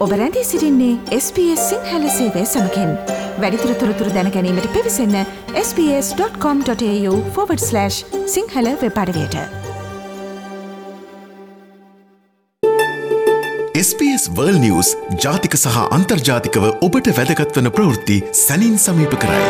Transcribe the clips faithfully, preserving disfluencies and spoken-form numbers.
ඔබ රැඳී සිටින්නේ එස් බී එස් සිංහල සේවය සමගින්. වැඩිදුර තොරතුරු දැන ගැනීමට පිවිසන්න S B S dot com dot AU forward slash Sinhala web අඩවියට. S B S World News ජාතික සහ අන්තර්ජාතිකව ඔබට වැදගත් වන ප්‍රවෘත්ති සැනින් සමීප කරයි.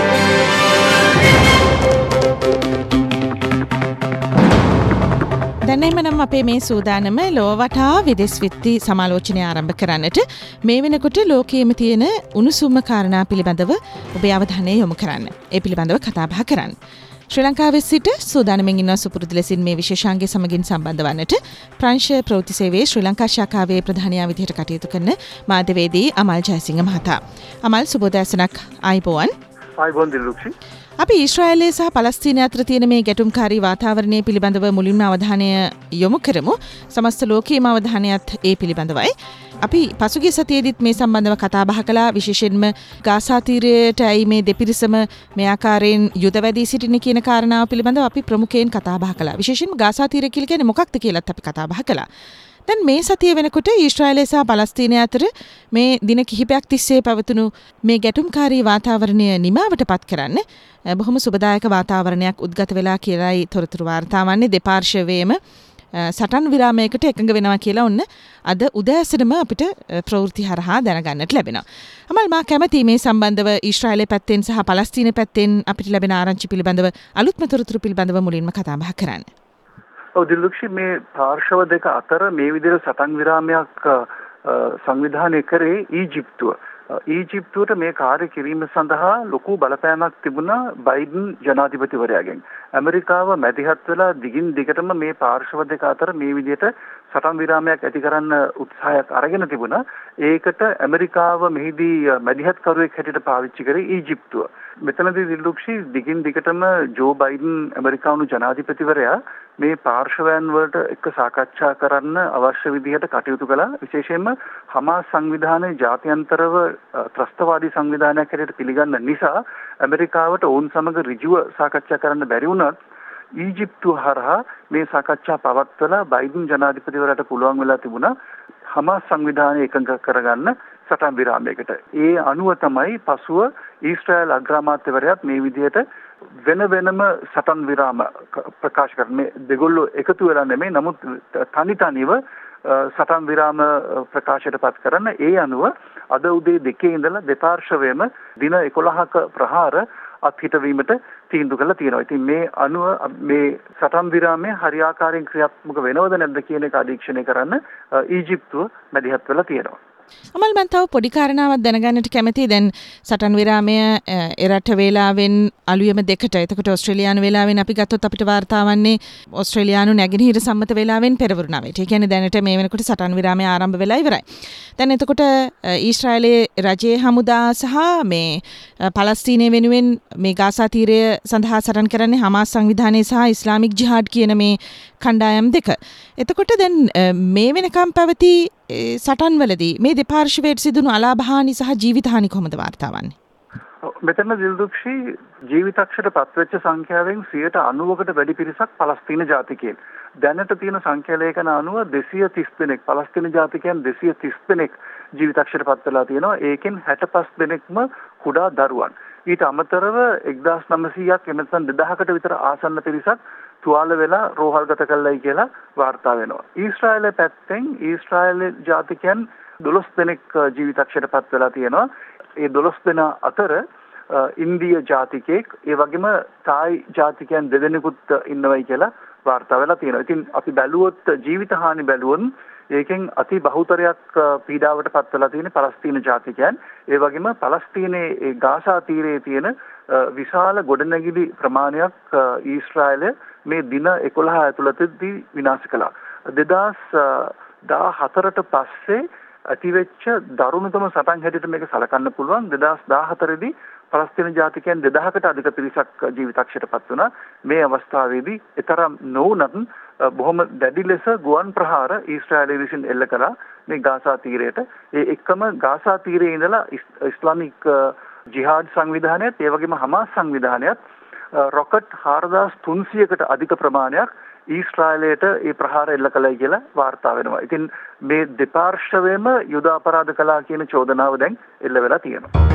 දැනෙම නම් අපේ මේ සූදානම ලෝවටා විදෙස් විත්ති සමාලෝචනය ආරම්භ කරන්නට මේ වෙනකොට ලෝකයේම තියෙන උණුසුම්ම කාරණා පිළිබඳව ඔබේ අවධානය යොමු කරන්න. ඒ පිළිබඳව කතා බහ කරන්න. ශ්‍රී ලංකාවේ සිට සූදානමින් ඉන්න සුපුරුදු ලෙසින් මේ විශේෂාංගය සමගින් සම්බන්ධ වන්නට ප්‍රංශ ප්‍රවෘත්ති සේවයේ ශ්‍රී ලංකා ශාඛාවේ ප්‍රධානියා විදිහට කටයුතු කරන මාධ්‍යවේදී අමල් ජයසිංහ මහතා. අමල් සුබෝදෑසනක් ආයිබෝවන්. ආයිබෝන් දිලුක්ෂි. අපි ඊශ්‍රායලයේ සහ පලස්තීනය අතර තියෙන මේ ගැටුම්කාරී වාතාවරණය පිළිබඳව මුලින්ම අවධානය යොමු කරමු. සමස්ත ලෝකයේම අවධානයත් ඒ පිළිබඳවයි. අපි පසුගිය සතියේදීත් මේ සම්බන්ධව කතා බහ කළා. විශේෂයෙන්ම ගාසා තීරයට ඇයි මේ දෙපිරිසම මේ ආකාරයෙන් යුද වැදී සිටින කියන කාරණාව පිළිබඳව අපි ප්‍රමුඛයෙන් කතා බහ කළා. විශේෂයෙන්ම ගාසා තීරය කියලා කියන්නේ මොකක්ද කියලාත් අපි කතා බහ කළා. දැන් මේ සතිය වෙනකොට ඊශ්‍රායලය සහ පලස්තීනය අතර මේ දින කිහිපයක් තිස්සේ පැවතුණු මේ ගැටුම්කාරී වාතාවරණය නිමාවට පත් කරන්න බොහොම සුබදායක වාතාවරණයක් උද්ගත වෙලා කියලායි තොරතුරු වාර්තා වන්නේ. දෙපාර්ශ්වයේම සටන් විරාමයකට එකඟ වෙනවා කියලා ඔන්න අද උදෑසනම අපිට ප්‍රවෘත්ති හරහා දැනගන්නට ලැබෙනවා. අමල් මා කැමති මේ සම්බන්ධව ඊශ්‍රායලයේ පැත්තෙන් සහ පලස්තීන පැත්තෙන් අපිට ලැබෙන ආරංචි පිළිබඳව අලුත්ම තොරතුරු පිළිබඳව මුලින්ම කතා බහ කරන්න. ඔව් දිලුක්ෂි, මේ පාර්ශව දෙක අතර මේ විදිහට සටන් විරාමයක් සංවිධානය කරේ ඊජිප්තුව. ඊජිප්තුවට මේ කාර්ය කිරීම සඳහා ලොකු බලපෑමක් තිබුණා බයිඩන් ජනාධිපතිවරයාගෙන්. ඇමරිකාව මැදිහත් වෙලා දිගින් දිගටම මේ පාර්ශව දෙක අතර මේ විදිහට සටන් විරාමයක් ඇති කරන්න උත්සාහයක් අරගෙන තිබුණා. ඒකට ඇමරිකාව මෙහිදී මැදිහත්කරුවෙක් හැටියට පාවිච්චි කරේ ඊජිප්තුව. මෙතනදී දිලුක්ෂි දිගින් දිගටම ජෝ බයිඩන් ඇමරිකානු ජනාධිපතිවරයා මේ පාර්ශවයන් වලට එක්ක සාකච්ඡා කරන්න අවශ්‍ය විදිහට කටයුතු කළා. විශේෂයෙන්ම හමාස් සංවිධානයේ ජාත්‍යන්තරව ත්‍රස්තවාදී සංවිධානයක් හැටියට පිළිගන්න නිසා ඇමරිකාවට ඔවුන් සමග ඍජුව සාකච්ඡා කරන්න බැරි වුණත් ඊජිප්තුව හරහා මේ සාකච්ඡා පවත්වලා බයිඩන් ජනාධිපතිවරයාට පුළුවන් වෙලා තිබුණා හමාස් සංවිධානය එකඟ කරගන්න සටන් විරාමයකට. ඒ අනුව තමයි පසුව ඊශ්‍රායල් අග්‍රාමාත්‍යවරයාත් මේ විදිහට වෙන වෙනම සටන් විරාම ප්‍රකාශ කරන්නේ. දෙගොල්ලෝ එකතු වෙලා නෙමෙයි, නමුත් තනි තනිව සටන් විරාම ප්‍රකාශයට පත් කරන්න. ඒ අනුව අද උදේ දෙකේ ඉඳලා දෙපාර්ශවයේම දින එකොළහක ප්‍රහාර අත්හිටවීමට තීන්දුව කළා තියෙනවා. ඉතින් මේ අනුව මේ සටන් විරාමයේ හරියාකාරයෙන් ක්‍රියාත්මක වෙනවද නැද්ද කියන එක අධීක්ෂණය කරන්න ඊජිප්තුව මැදිහත් වෙලා තියෙනවා. අමල් මන් තව පොඩි කාරණාවක් දැනගන්නට කැමතියි. දැන් සටන් විරාමය එරට වේලාවෙන් අලුයම දෙකට, එතකොට ඕස්ට්‍රේලියානු වේලාවෙන් අපි ගත්තොත් අපිට වාර්තා වන්නේ ඕස්ට්‍රේලියානු නැගෙනහිර සම්මත වේලාවෙන් පෙරවරු නවයට. ඒ කියන්නේ දැනට මේ වෙනකොට සටන් විරාමය ආරම්භ වෙලා ඉවරයි. දැන් එතකොට ඊශ්‍රායලයේ රජයේ හමුදා සහ මේ පලස්තීනය වෙනුවෙන් මේ ගාසා තීරය සඳහා සටන් කරන්නේ හමාස් සංවිධානය සහ ඉස්ලාමික් ජිහාඩ් කියන මේ කණ්ඩායම් දෙක. එතකොට දැන් මේ වෙනකම් පැවති සටන් වලදී මේ දෙපාර්ශ්වයට සිදුණු අලාභහානි සහ ජීවිතහානි කොහොමද වාර්තා වන්නේ? මෙතන දිල්දුක්ෂි ජීවිතක්ෂයට පත්වෙච්ච සංඛ්‍යාවෙන් සියයට අනූවකට වැඩි පිරිසක් පලස්තීන ජාතිකයන්. දැනට තියෙන සංඛ්‍යා ලේඛන අනුව දෙසිය තිස් දෙනෙක් පලස්තීන ජාතිකයන් දෙසිය තිස් දෙනෙක් ජීවිතක්ෂයට පත් වෙලා තියෙනවා. ඒකෙන් හැට පහ දෙනෙක්ම කුඩා දරුවන්. ඊට අමතරව එක්දාස් නවසීයක් එමෙතන දෙදහකට විතර ආසන්න පිරිසක් තුවාල වෙලා රෝහල්ගත කළයි කියලා වාර්තා වෙනවා. ඊශ්‍රායලයේ පැත්තෙන් ඊශ්‍රායල ජාතිකයන් දොළොස් දෙනෙක් ජීවිතක්ෂයට පත් වෙලා තියෙනවා. ඒ දොළොස් දෙනා අතර ඉන්දිය ජාතිකයෙක්, ඒ වගේම තායි ජාතිකයන් දෙදෙනෙකුත් ඉන්නවයි කියලා වාර්තා වෙලා තියෙනවා. ඉතින් අපි බැලුවොත් ජීවිතහානි බැලුවොත් ඒකෙන් අති බහුතරයක් පීඩාවට පත් වෙලා තියෙන පලස්තීන ජාතිකයන්. ඒ වගේම පලස්තීනයේ ගාසා තීරයේ තියෙන විශාල ගොඩනැගිලි ප්‍රමාණයක් ඊශ්‍රායලය මේ දින එකොළහ ඇතුළතදී විනාශ කළා. දෙදාස් දාහතරට පස්සේ ඇතිවෙච්ච දරුණුතම සටන් හැටියට මේක සලකන්න පුළුවන්. දෙදාස් දාහතරදී පලස්තීන ජාතිකයන් දෙදහකට අධික පිරිසක් ජීවිතක්ෂයට පත් වුණා. මේ අවස්ථාවේදී ඊතරම් නොවුනත් බොහොම දැඩි ලෙස ගුවන් ප්‍රහාර ඊශ්‍රායලය විසින් එල්ල කළා මේ ගාසා තීරයට. ඒ එක්කම ගාසා තීරයේ ඉඳලා ඉස්ලාමික් ජිහාඩ් සංවිධානයත් ඒ වගේම හමාස් සංවිධානයත් රොකට් හාරදාස් තුන්සියයකට අධික ප්‍රමාණයක් ඊශ්‍රායලයට ඒ ප්‍රහාර එල්ල කළයි කියලා වාර්තා වෙනවා. ඉතින් මේ දෙපාර්ශ්වයේම යුද අපරාධ කළා කියන චෝදනාව දැන් එල්ල වෙලා තියෙනවා.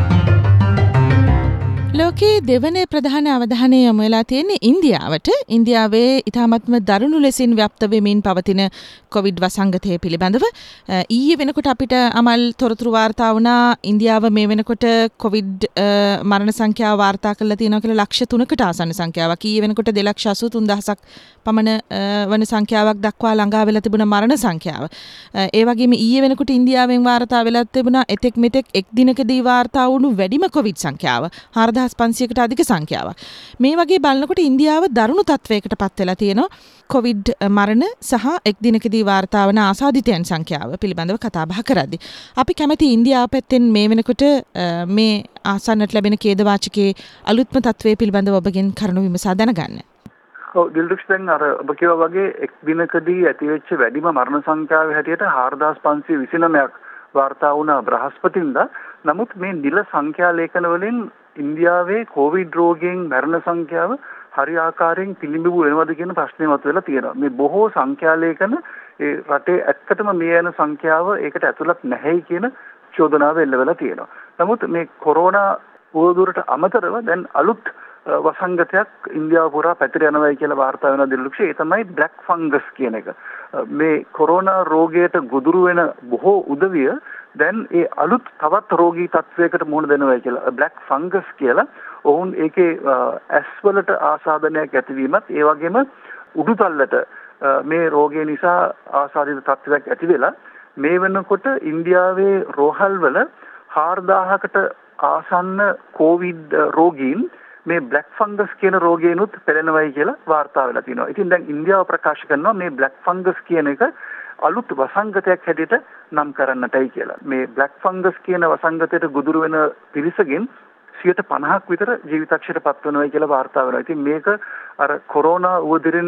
ලෝකයේ දෙවන ප්‍රධාන අවධානය යොමු වෙලා තියෙන්නේ ඉන්දියාවට. ඉන්දියාවේ ඉතාමත්ම දරුණු ලෙසින් ව්‍යාප්ත වෙමින් පවතින කොවිඩ් වසංගතය පිළිබඳව ඊයේ වෙනකොට අපිට අමල් තොරතුරු වාර්තා වුණා. ඉන්දියාව මේ වෙනකොට කොවිඩ් මරණ සංඛ්‍යාව වාර්තා කරලා තියෙනවා කියලා ලක්ෂ තුනකට ආසන්න සංඛ්‍යාවක්. ඊයේ වෙනකොට දෙලක්ෂ අසූ තුන් දහසක් පමණ වන සංඛ්‍යාවක් දක්වා ළඟා වෙලා තිබුණ මරණ සංඛ්‍යාව. ඒ වගේම ඊයේ වෙනකොට ඉන්දියාවෙන් වාර්තා වෙලා තිබුණා එතෙක් මෙතෙක් එක් දිනකදී වාර්තා වුණු වැඩිම කොවිඩ් සංඛ්‍යාව හාරදහස් පන්සියයකට අධික සංඛ්‍යාවක්. මේ වගේ බලනකොට ඉන්දියාව දරුණු තත්වයකට පත් වෙලා තියෙනවා. කොවිඩ් මරණ සහ එක් දිනකදී වාර්තා වන ආසාදිතයන් සංඛ්‍යාව පිළිබඳව කතා බහ කරද්දී අපි කැමති ඉන්දියාව පැත්තෙන් මේ වෙනකොට මේ ආසන්නට ලැබෙන ඛේදවාචකයේ අලුත්ම තත්වයේ පිළිබඳව ඔබගෙන් කරුණු විමසා දැනගන්න. ඔව් දිල්රුක්ෂ දැන් අර ඔබ කියවා වගේ එක් දිනකදී ඇතිවෙච්ච වැඩිම මරණ සංඛ්‍යාව හැටියට හාරදහස් පන්සිය විසිනවයක් වාර්තා වුණා බ්‍රහස්පතින්දා. නමුත් මේ නිල සංඛ්‍යා ලේඛන වලින් ඉන්දියාවේ කොවිඩ් රෝගීන් මරණ සංඛ්‍යාව හරි ආකාරයෙන් පිළිඹු වෙනවද කියන ප්‍රශ්නේ මතුවලා තියෙනවා. මේ බොහෝ සංඛ්‍යා ලේඛන ඒ රටේ ඇත්තටම මේ යන සංඛ්‍යාව ඒකට ඇතුළත් නැහැයි කියන චෝදනාව එල්ල වෙලා තියෙනවා. නමුත් මේ කොරෝනා උවදුරට අමතරව දැන් අලුත් වසංගතයක් ඉන්දියාව පුරා පැතිර යනවායි කියලා වාර්තා වෙන දිල්ලුක්ෂ ඒ තමයි බ්ලැක් ෆංගස් කියන එක. මේ කොරෝනා රෝගයට ගොදුරු වෙන බොහෝ උදවිය දැන් ඒ අලුත් තවත් රෝගී තත්වයකට මුහුණ දෙනවා කියලා බ්ලැක් ෆංගස් කියලා. ඔවුන් ඒකේ ඇස් වලට ආසාදනයක් ඇතිවීමත් ඒ වගේම උඩුතල්ලට මේ රෝගය නිසා ආසාදිත තත්වයක් ඇති වෙලා මේ වෙනකොට ඉන්දියාවේ රෝහල් වල හාරදාහකට ආසන්න කොවිඩ් රෝගීන් මේ බ්ලැක් ෆංගස් කියන රෝගයෙන්ුත් පෙළෙනවයි කියලා වාර්තා වෙලා තිනවා. ඉතින් දැන් ඉන්දියාව ප්‍රකාශ කරනවා මේ බ්ලැක් ෆංගස් කියන එක අලුත් වසංගතයක් හැටියට නම් කරන්නටයි කියලා. මේ බ්ලැක් ෆංගස් කියන වසංගතයට ගොදුරු වෙන පිරිසකින් සියයට පනහක් විතර ජීවිතක්ෂයට පත් වෙනවා කියලා වාර්තා වෙනවා. ඉතින් මේක අර කොරෝනා උවදුරින්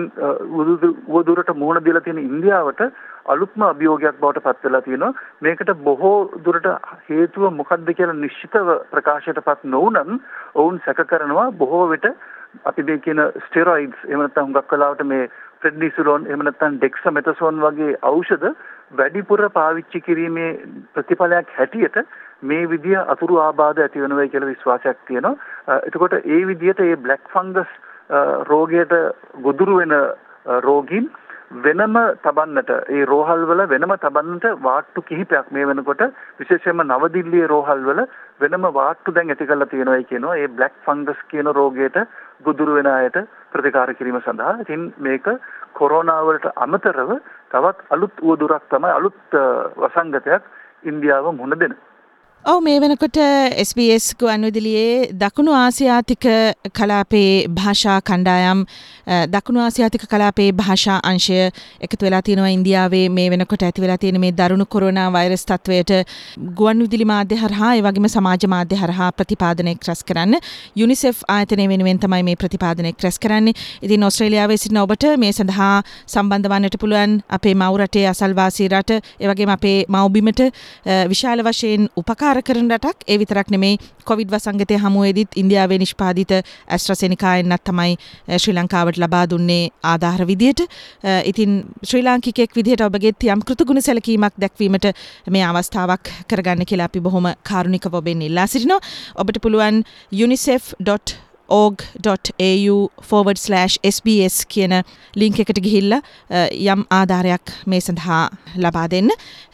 උවදුරට මුහුණ දීලා තියෙන ඉන්දියාවට අලුත්ම අභියෝගයක් බවට පත් වෙලා තියෙනවා. මේකට බොහෝ දුරට හේතුව මොකක්ද කියලා නිශ්චිතව ප්‍රකාශයට පත් නොවුනන් ඔවුන් සැක කරනවා බොහෝ විට අපි මේ කියන ස්ටෙරොයිඩ්ස් එහෙම නැත්නම් හුඟක් වෙලාවට මේ ප්‍රෙඩ්නිසෝලෝන් එහෙම නැත්නම් ඩෙක්සාමෙතසෝන් වගේ ඖෂධ වැඩිපුර පාවිච්චි කිරීමේ ප්‍රතිඵලයක් හැටියට මේ විදිය අතුරු ආබාධ ඇති වෙනවා කියලා විශ්වාසයක් තියෙනවා. එතකොට ඒ විදියට මේ බ්ලැක් ෆංගස් රෝගයට ගොදුරු වෙන රෝගීන් වෙනම තබන්නට ඒ රෝහල් වල වෙනම තබන්නට වාට්ටු කිහිපයක් මේ වෙනකොට විශේෂයෙන්ම නවදිල්ලියේ රෝහල් වල වෙනම වාට්ටු දැන් ඇති කරලා තියෙනවායි කියනවා. ඒ බ්ලැක් ෆංගස් කියන රෝගයට ගොදුරු වෙන අයට ප්‍රතිකාර කිරීම සඳහා. ඉතින් මේක කොරෝනා වලට අමතරව තවත් අලුත් උවදුරක් තමයි අලුත් වසංගතයක් ඉන්දියාව මුහුණ දෙන. ඔව් මේ වෙනකොට එස් බී එස් ගුවන්විදුලියේ දකුණු ආසියාතික කලාපයේ භාෂා කණ්ඩායම් දකුණු ආසියාතික කලාපයේ භාෂා අංශය එකතු වෙලා තියෙනවා ඉන්දියාවේ මේ වෙනකොට ඇති වෙලා තියෙන මේ දරුණු කොරෝනා වෛරස් තත්වයට ගුවන්විදුලි මාධ්‍ය හරහා ඒ වගේම සමාජ මාධ්‍ය හරහා ප්‍රතිපාදනයක් රැස් කරන්න යුනිසෙෆ් ආයතනය වෙනුවෙන් තමයි මේ ප්‍රතිපාදනයක් රැස් කරන්නේ. ඉතින් ඕස්ට්‍රේලියාවේ සිටින ඔබට මේ සඳහා සම්බන්ධ වන්නට පුළුවන් අපේ මව් රටේ අසල්වාසී රට ඒ වගේම අපේ මව්බිමට විශාල වශයෙන් උපකාර කරන රටක්. ඒ විතරක් නෙමෙයි කොවිඩ් වසංගතය හමුවේදීත් ඉන්දියාවේ නිෂ්පාදිත ඇස්ට්‍රාසෙනිකා එන්නත් තමයි ශ්‍රී ලංකාවට ලබා දුන්නේ ආධාර විදියට. ඉතින් ශ්‍රී ලාංකිකයෙක් විදියට ඔබගෙත් යම් කෘතගුණ සැලකීමක් දැක්වීමට මේ අවස්ථාවක් කරගන්න කියලා අපි බොහොම කාරුණිකව ඔබෙන් ඉල්ලා සිටිනවා. ඔබට පුළුවන් unicef dot org dot a u forward slash s b s කියන ලින්ක් එකට ගිහිල්ලා යම් ආධාරයක් මේ සඳහා ලබා දෙන්න.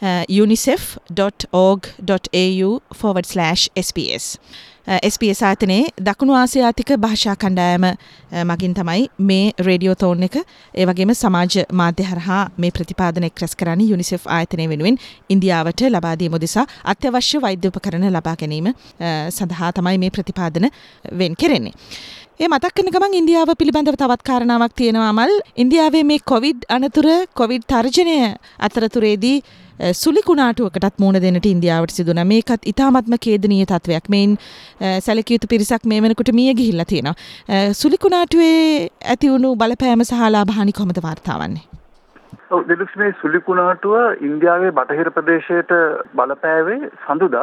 unicef dot org dot a u forward slash s b s S B S ආයතනයේ දකුණු ආසියාතික භාෂා කණ්ඩායම මගින් තමයි මේ රේඩියෝ තෝන් එක ඒ වගේම සමාජ මාධ්‍ය හරහා මේ ප්‍රතිපාදන එක්රැස් කරන්නේ යුනිසෙෆ් ආයතනය වෙනුවෙන් ඉන්දියාවට ලබා දීම උදෙසා අත්‍යවශ්‍ය වෛද්‍ය උපකරණ ලබා ගැනීම සඳහා තමයි මේ ප්‍රතිපාදන වෙන් කෙරෙන්නේ. ඒ මතක් කරන ගමන් ඉන්දියාව පිළිබඳව තවත් කාරණාවක් තියෙනවා අමල්. ඉන්දියාවේ මේ කොවිඩ් අනතුර කොවිඩ් තර්ජනය අතරතුරේදී සුලි කුණාටුවකටත් මුහුණ දෙන්නට ඉන්දියාවට සිදු වුණා. මේකත් ඉතාමත්ම ඛේදනීය තත්වයක්. මේන් සැලකිය යුතු පිරිසක් මේ වෙනකොට මිය ගිහිල්ලා තියෙනවා. සුලි කුණාටුවේ ඇති වුණු බලපෑම සහ ලාභහානි කොහොමද වාර්තා වන්නේ? ඔව් දෙලුක්ස් මේ සුලි කුණාටුව ඉන්දියාවේ බටහිර ප්‍රදේශයට බලපෑවේ සඳුදා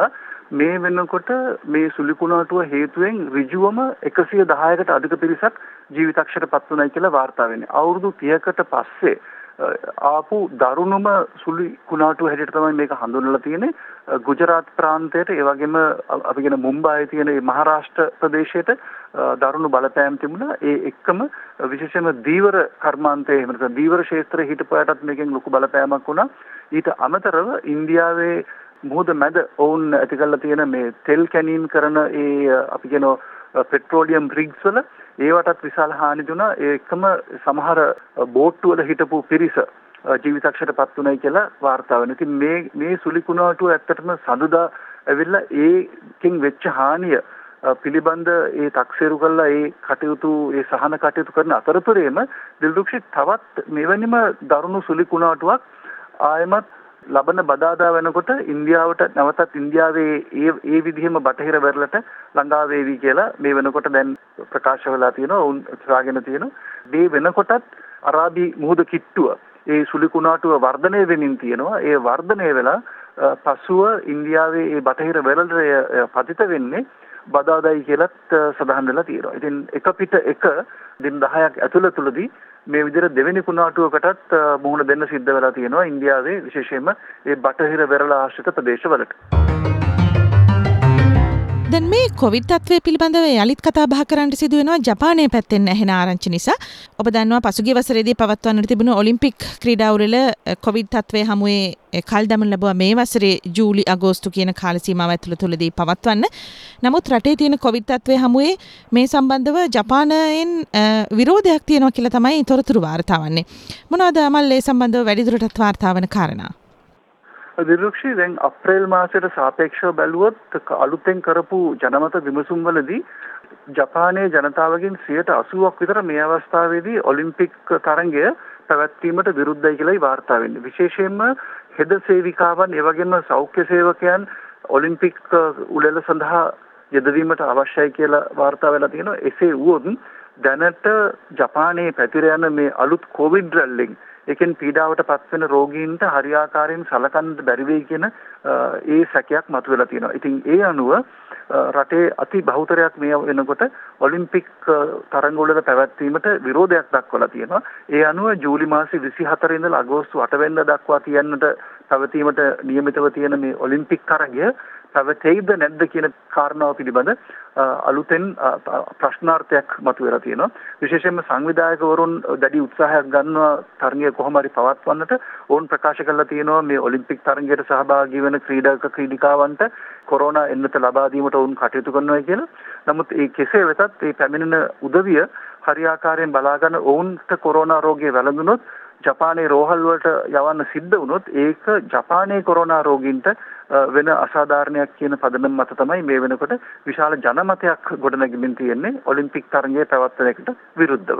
මේ වෙනකොට මේ සුළි කුණාටුව හේතුවෙන් ඍජුවම එකසිය දහයකට අධික පිරිසක් ජීවිතක්ෂරපත් වුණයි කියලා වාර්තා වෙන්නේ. අවුරුදු තිහකට පස්සේ ආපු දරුණුම සුළි කුණාටුව හැටියට තමයි මේක හඳුන්වලා තියෙන්නේ. ගුජරාත් ප්‍රාන්තයට ඒ වගේම අපි කියන මුම්බායේ තියෙන මේ මහාරාෂ්ට්‍ර ප්‍රදේශයට දරුණු බලපෑම් තිබුණා. ඒ එක්කම විශේෂයෙන්ම දීවර කර්මාන්තයේ එහෙම නැත්නම් දීවර ක්ෂේත්‍රයේ හිටපුවාටත් මේකෙන් ලොකු බලපෑමක් වුණා. ඊට අමතරව ඉන්දියාවේ මුහුද මැද ඔවුන් ඇති කරලා තියෙන මේ තෙල් කැණීම් කරන ඒ අපි කියන පෙට්‍රෝලියම් රිග්ස් වල ඒවටත් විශාල හානි දුණා. ඒ එක්කම සමහර බෝට්ටු වල හිටපු පිරිස ජීවිතක්ෂරපත් වුණයි කියලා වාර්තා වෙනවා. ඉතින් මේ මේ සුළි කුණාටුව ඇත්තටම සඳුදා ඇවිල්ලා ඒකෙන් වෙච්ච හානිය පිළිබඳ ඒ තක්සේරු කළා ඒ කටයුතු ඒ සහන කටයුතු කරන අතරතුරේම දිල්රුක්ෂි තවත් මෙවැනිම දරුණු සුළි කුණාටුවක් ආයමත් ලබන බදාදා වෙනකොට ඉන්දියාවට නැවතත් ඉන්දියාවේ ඒ ඒ විදිහම බටහිර වෙරළට ළඟා වේවි කියලා මේ වෙනකොට දැන් ප්‍රකාශ වෙලා තියෙනවා. උන් සාගෙන තියෙනවා. මේ වෙනකොටත් අරාබි මුහුද කිට්ටුව ඒ සුළි කුණාටුව වර්ධනය වෙමින් තියෙනවා. ඒ වර්ධනය වෙලා පසුව ඉන්දියාවේ ඒ බටහිර වෙරළට පතිත වෙන්නේ බදාදායි කියලත් සඳහන් වෙලා තියෙනවා. ඉතින් එක පිට එක දින දහයක් ඇතුළතදී මේ විදිහට දෙවෙනි කුණාටුවකටත් මුහුණ දෙන්න සිද්ධ වෙලා තියෙනවා ඉන්දියාවේ විශේෂයෙන්ම ඒ බටහිර වෙරළ ආශ්‍රිත ප්‍රදේශවලට. දැන් මේ කොවිඩ් තත්ත්වය පිළිබඳව යලිත් කතා බහ කරන්න සිදු වෙනවා ජපානයේ පැත්තෙන් ඇහෙන ආරංචි නිසා. ඔබ දන්නවා පසුගිය වසරේදී පවත්වන්නට තිබුණු ඔලිම්පික් ක්‍රීඩා උළෙල කොවිඩ් තත්ත්වයේ හමුවේ කල් දමන ලැබුවා මේ වසරේ ජූලි අගෝස්තු කියන කාල සීමාව ඇතුළතදී පවත්වන්න. නමුත් රටේ තියෙන කොවිඩ් තත්ත්වයේ හමුවේ මේ සම්බන්ධව ජපානයෙන් විරෝධයක් තියෙනවා කියලා තමයි තොරතුරු වාර්තා වන්නේ. මොනවද අමල් ඒ සම්බන්ධව වැඩිදුරටත් වාර්තා වන කාරණා? දිරුක්ෂි දැන් අප්‍රේල් මාසයට සාපේක්ෂව බැලුවොත් අලුතෙන් කරපු ජනමත විමසුම් වලදී ජපානයේ ජනතාවගෙන් සියයට අසූවක් විතර මේ අවස්ථාවේදී ඔලිම්පික් තරඟය පැවැත්වීමට විරුද්ධයි කියලායි වාර්තා වෙන්නේ. විශේෂයෙන්ම හෙද සේවිකාවන් ඒ වගේම සෞඛ්‍ය සේවකයන් ඔලිම්පික් උළෙල සඳහා යෙදවීමට අවශ්‍යයි කියලා වාර්තා වෙලා තියෙනවා. එසේ වුවොත් දැනට ජපානයේ පැතිර යන මේ අලුත් කොවිඩ් රැල්ලෙන් ඒකෙන් පීඩාවට පත්වෙන රෝගීන්ට හරියාකාරයෙන් සලකන්න බැරි වෙයි කියන ඒ සැකයක් මතුවලා තියෙනවා. ඉතින් ඒ අනුව රටේ අති බහුතරයක් මේ වෙනකොට ඔලිම්පික් තරඟවල පැවැත්වීමට විරෝධයක් දක්වලා තියෙනවා. ඒ අනුව ජූලි මාසේ විසිහතර ඉඳලා අගෝස්තු අට වෙනිදා දක්වා තියන්නට පැවතීමට නියමිතව තියෙන මේ ඔලිම්පික් තරඟය පැවතෙයිද නැද්ද කියන කාරණාව පිළිබඳ අලුතෙන් ප්‍රශ්නාර්ථයක් මතුවලා තියෙනවා. විශේෂයෙන්ම සංවිධායකවරුන් දැඩි උත්සාහයක් ගන්නවා තරඟය කොහොම හරි පවත්වන්නට. ඕන් ප්‍රකාශ කරලා තියෙනවා මේ ඔලිම්පික් තරඟයට සහභාගී වෙන ක්‍රීඩක ක්‍රීඩිකාවන්ට කොරෝනා එන්නත ලබා දීමට වුන් කටයුතු කරනවා කියලා. නමුත් ඒ කෙසේ වෙතත් මේ පැමිණෙන උදවිය හරියාකාරයෙන් බලා ගන්න ඔවුන්ට කොරෝනා රෝගය වැළඳුනොත් ජපානයේ රෝහල් වලට යවන්න සිද්ධ වුණොත් ඒක ජපානයේ කොරෝනා රෝගීන්ට වෙන අසාධාරණයක් කියන පදනම මත තමයි මේ වෙනකොට විශාල ජනමතයක් ගොඩනැගෙමින් තියෙන්නේ ඔලිම්පික් තරඟය පැවැත්වෙන එකට විරුද්ධව.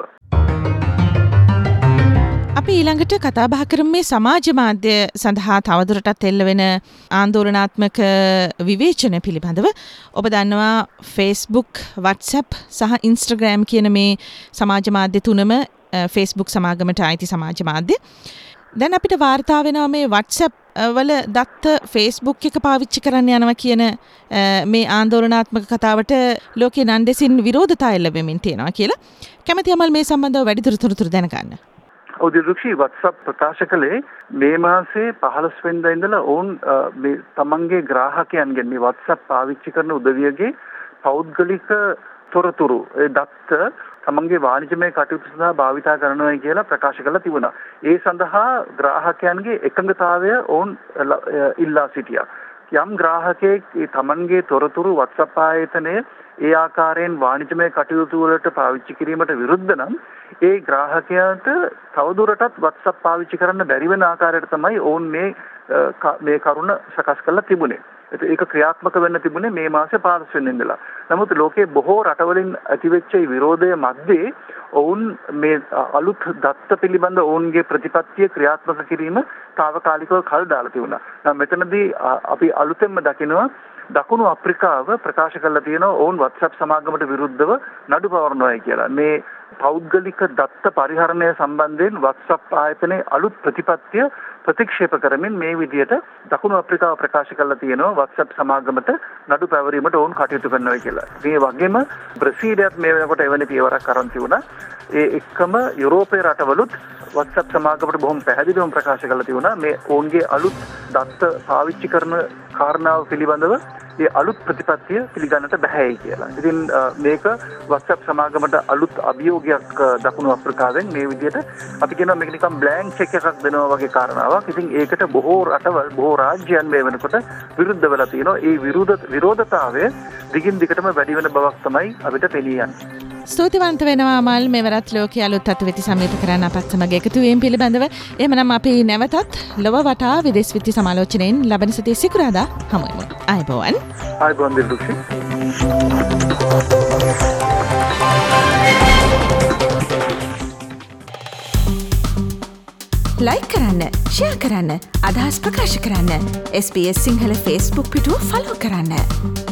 අපි ඊළඟට කතා බහ කරමු මේ සමාජ මාධ්‍ය සඳහා තවදුරටත් එල්ල වෙන ආందోලනාත්මක විවේචන පිළිබඳව. ඔබ දන්නවා Facebook, WhatsApp සහ Instagram කියන මේ සමාජ මාධ්‍ය තුනම Facebook සමාගමට අයිති සමාජ මාධ්‍ය. දැන් අපිට වාර්තා වෙනවා මේ WhatsApp වල දත්ත Facebook එක පාවිච්චි කරන්න යනවා කියන මේ ආందోලනාත්මක කතාවට ලෝකේ නන්දෙසින් විරෝධතා එල්ල වෙමින් තියෙනවා කියලා. කැමැති අමල් මේ සම්බන්ධව වැඩිදුර තොරතුරු දැනගන්න. ඔව් දිරුක්ෂි WhatsApp ප්‍රකාශ කළේ මේ මාසේ පහළොස් වෙනිදා ඉඳලා ඔවුන් මේ තමන්ගේ ග්‍රාහකයන්ගෙන් මේ WhatsApp පාවිච්චි කරන උදවියගේ පෞද්ගලික තොරතුරු ඒ දත්ත තමන්ගේ වාණිජමය කටයුතු සඳහා භාවිතා කරනවා කියලා ප්‍රකාශ කරලා තිබුණා. ඒ සඳහා ග්‍රාහකයන්ගේ එකඟතාවය ඔවුන් ඉල්ලා සිටියා. යම් ග්‍රාහකයෙක් ඒ තමන්ගේ තොරතුරු WhatsApp ආයතනය ඒ ආකාරයෙන් වාණිජමය කටයුතු වලට පාවිච්චි කිරීමට විරුද්ධ නම් ඒ ග්‍රාහකයාට තවදුරටත් WhatsApp පාවිච්චි කරන්න බැරි වෙන ආකාරයට තමයි ඔවුන් මේ මේ කරුණ සකස් කරලා තිබුණේ. ඒක ක්‍රියාත්මක වෙන්න තිබුණේ මේ මාසේ පහළොස් වෙනිදා ඉඳලා. නමුත් ලෝකයේ බොහෝ රටවලින් ඇතිවෙච්ච විරෝධය මැද්දේ ඔවුන් මේ අලුත් දත්ත පිළිබඳ ඔවුන්ගේ ප්‍රතිපත්තිය ක්‍රියාත්මක කිරීම తాවකාලිකව කල් දාලා තිබුණා. දැන් මෙතනදී අපි අලුතෙන්ම දකිනවා දකුණු අප්‍රිකාව ප්‍රකාශ කරලා තියෙනවා ඔවුන් WhatsApp සමාගමට විරුද්ධව නඩු පවරනවායි කියලා. මේ පෞද්ගලික දත්ත පරිහරණය සම්බන්ධයෙන් WhatsApp ආයතනයේ අලුත් ප්‍රතිපත්තිය ප්‍රතික්ෂේප කරමින් මේ විදියට දකුණු අප්‍රිකාව ප්‍රකාශ කරලා තියෙනවා WhatsApp සමාගමට නඩු පැවරීමට ඔවුන් කටයුතු කරනවා කියලා. මේ වගේම බ්‍රසීලයත් මේ වෙනකොට එවැනි පියවරක් අරන් තිබුණා. ඒ එක්කම යුරෝපයේ රටවලුත් WhatsApp සමාගමට බොහොම පැහැදිලිවම ප්‍රකාශ කරලා තිබුණා මේ ඔවුන්ගේ අලුත් දත්ත පාවිච්චි කරන කාරණාව පිළිබඳව ඒ අලුත් ප්‍රතිපත්තිය පිළිගන්නට බැහැයි කියලා. ඉතින් මේක WhatsApp සමාගමට අලුත් අභියෝගයක් දකුණු අප්‍රිකාවෙන් මේ විදිහට අපි කියනවා මේක නිකන් බ්ලැන්ක් චෙක් එකක් දෙනවා වගේ කාරණාවක්. ඉතින් ඒකට බොහෝ රටවල් බොහෝ රාජ්‍යයන් මේ වෙනකොට විරුද්ධ වෙලා තියෙනවා. ඒ විරුද්ධ විරෝධතාවය දිගින් දිගටම වැඩි වෙන බවක් තමයි අපිට පෙනී යන්නේ. ස්තුතිවන්ත වෙනවා මල් මෙවරත් ලෝකයේ අලුත් අත්විති සමීප කරන්න අපත් සමග එකතු වීම පිළිබඳව. එහෙමනම් අපි නැවතත් ලොව වටා විදේශ විත්ති සමාලෝචනයෙන් ලබන සතියේ සිකුරාදා හමු වෙමු. ආයුබෝවන්. ආයුබෝවන් දිල්රුක්ෂි. ලයික් කරන්න, ෂෙයා කරන්න, අදහස් ප්‍රකාශ කරන්න. S B S Sinhala Facebook පිටුව ෆලෝ කරන්න.